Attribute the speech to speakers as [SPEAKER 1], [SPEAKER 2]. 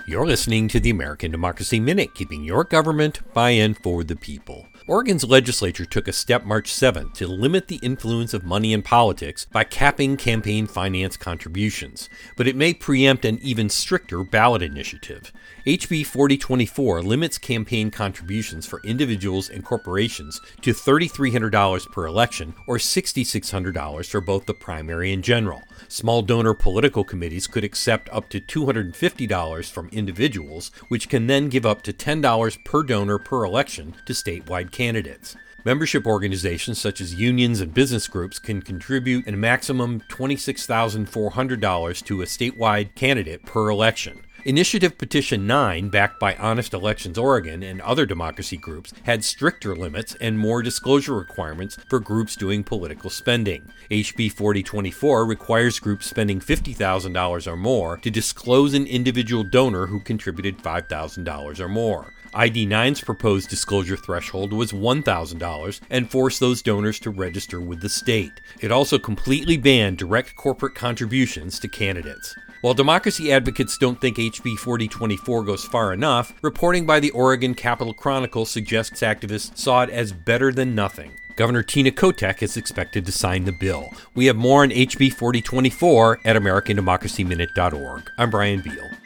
[SPEAKER 1] You're listening to the American Democracy Minute, keeping your government by and for the people. Oregon's legislature took a step March 7th to limit the influence of money in politics by capping campaign finance contributions, but it may preempt an even stricter ballot initiative. HB 4024 limits campaign contributions for individuals and corporations to $3,300 per election or $6,600 for both the primary and general. Small donor political committees could accept up to $250 from individuals, which can then give up to $10 per donor per election to statewide candidates. Membership organizations such as unions and business groups can contribute a maximum $26,400 to a statewide candidate per election. Initiative Petition 9, backed by Honest Elections Oregon and other democracy groups, had stricter limits and more disclosure requirements for groups doing political spending. HB 4024 requires groups spending $50,000 or more to disclose an individual donor who contributed $5,000 or more. ID9's proposed disclosure threshold was $1,000 and forced those donors to register with the state. It also completely banned direct corporate contributions to candidates. While democracy advocates don't think HB 4024 goes far enough, reporting by the Oregon Capitol Chronicle suggests activists saw it as better than nothing. Governor Tina Kotek is expected to sign the bill. We have more on HB 4024 at AmericanDemocracyMinute.org. I'm Brian Beal.